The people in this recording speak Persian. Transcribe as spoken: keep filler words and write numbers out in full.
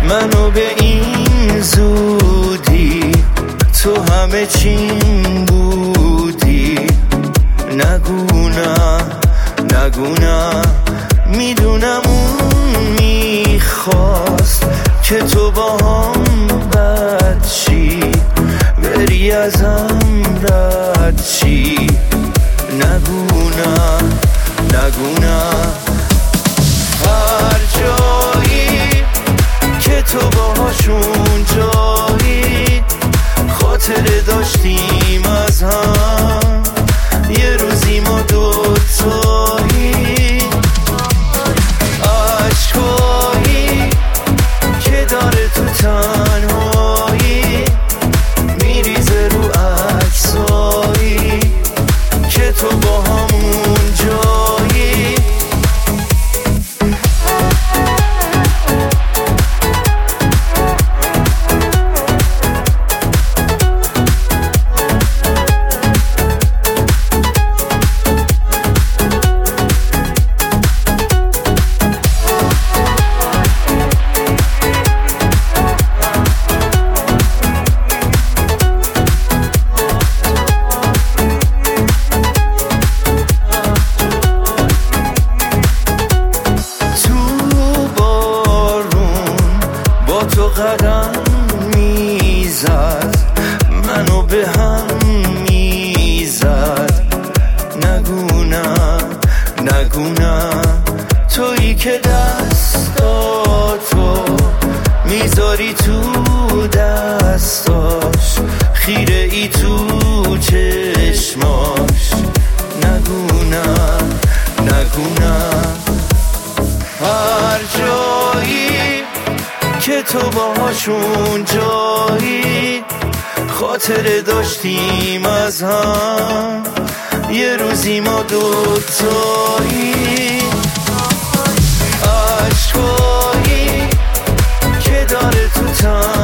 منو به این زودی، تو همه چیم بودی. نگو نه نگو نه، میدونم اون میخواست که تو با هم بد شی، بری ازم رد شی. نگو نه نگو نه، هر جایی که تو باهاشون جایی، خاطره داشتیم از هم، یه روزی ما دوتایی. عشقایی که داره تو تنهایی، میریزه رو عکسایی که تو با همون جایی. تو قدم میزد، منو به هم میزد. نگو نه نگو نه، تویی که دستاتو میذاری تو دستاش، خیره ای تو چشماش. نگو نه نگو نه، هر جایی که تو باهاشون جایی، خاطره داشتیم از هم، یه روزی ما دوتایی. عشقایی که داره تو تن